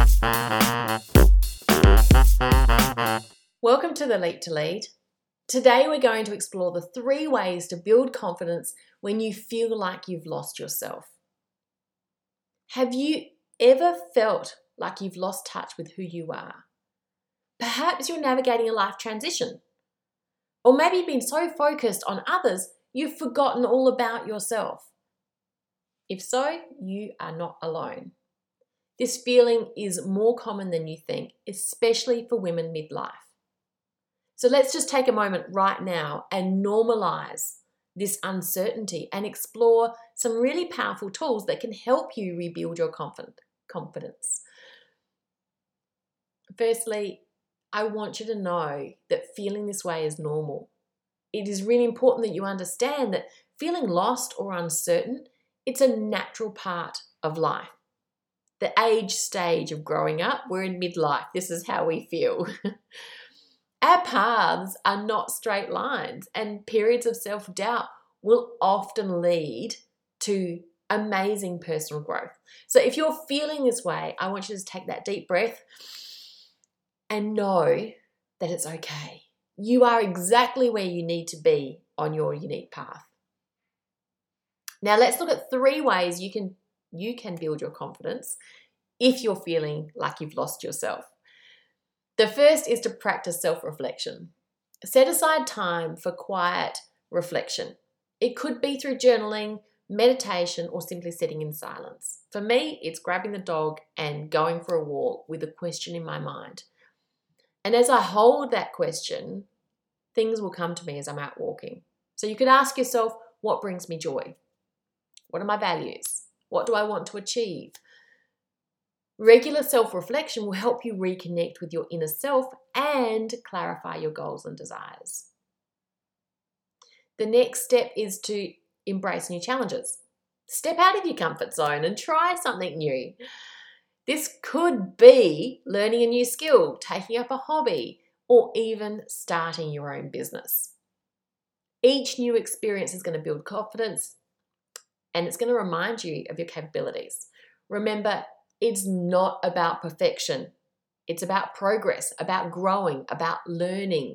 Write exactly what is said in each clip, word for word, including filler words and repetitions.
Welcome to the Leap to Lead. Today we're going to explore the three ways to build confidence when you feel like you've lost yourself. Have you ever felt like you've lost touch with who you are? Perhaps you're navigating a life transition. Or maybe you've been so focused on others, you've forgotten all about yourself. If so, you are not alone. This feeling is more common than you think, especially for women midlife. So let's just take a moment right now and normalize this uncertainty and explore some really powerful tools that can help you rebuild your confidence. Firstly, I want you to know that feeling this way is normal. It is really important that you understand that feeling lost or uncertain, it's a natural part of life. The age stage of growing up, we're in midlife. This is how we feel. Our paths are not straight lines, and periods of self-doubt will often lead to amazing personal growth. So if you're feeling this way, I want you to take that deep breath and know that it's okay. You are exactly where you need to be on your unique path. Now let's look at three ways you can you can build your confidence if you're feeling like you've lost yourself. The first is to practice self-reflection. Set aside time for quiet reflection. It could be through journaling, meditation, or simply sitting in silence. For me, it's grabbing the dog and going for a walk with a question in my mind. And as I hold that question, things will come to me as I'm out walking. So you could ask yourself, what brings me joy? What are my values? What do I want to achieve? Regular self-reflection will help you reconnect with your inner self and clarify your goals and desires. The next step is to embrace new challenges. Step out of your comfort zone and try something new. This could be learning a new skill, taking up a hobby, or even starting your own business. Each new experience is going to build confidence and it's going to remind you of your capabilities. Remember, it's not about perfection. It's about progress, about growing, about learning.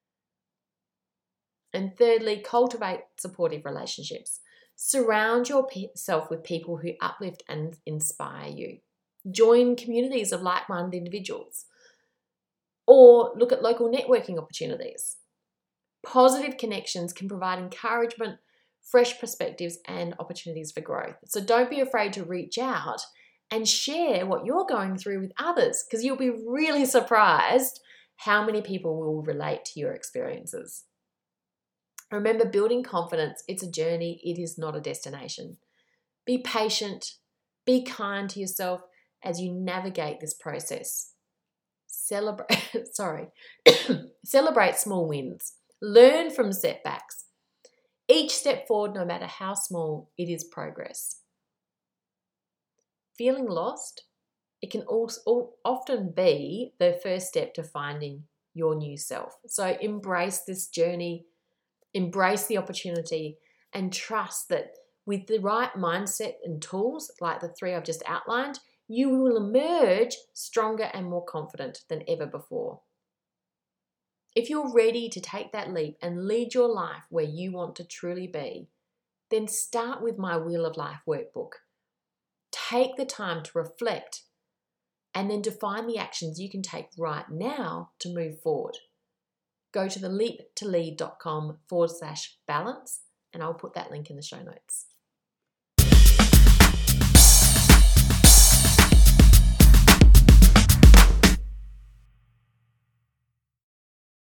And thirdly, cultivate supportive relationships. Surround yourself with people who uplift and inspire you. Join communities of like-minded individuals. Or look at local networking opportunities. Positive connections can provide encouragement, fresh perspectives, and opportunities for growth. So don't be afraid to reach out and share what you're going through with others, because you'll be really surprised how many people will relate to your experiences. Remember, building confidence, it's a journey, it is not a destination. Be patient, be kind to yourself as you navigate this process. Celebrate, sorry, celebrate small wins. Learn from setbacks. Each step forward, no matter how small, it is progress. Feeling lost, it can also often be the first step to finding your new self. So embrace this journey, embrace the opportunity, and trust that with the right mindset and tools, like the three I've just outlined, you will emerge stronger and more confident than ever before. If you're ready to take that leap and lead your life where you want to truly be, then start with my Wheel of Life workbook. Take the time to reflect and then define the actions you can take right now to move forward. Go to the leap to lead dot com forward slash balance and I'll put that link in the show notes.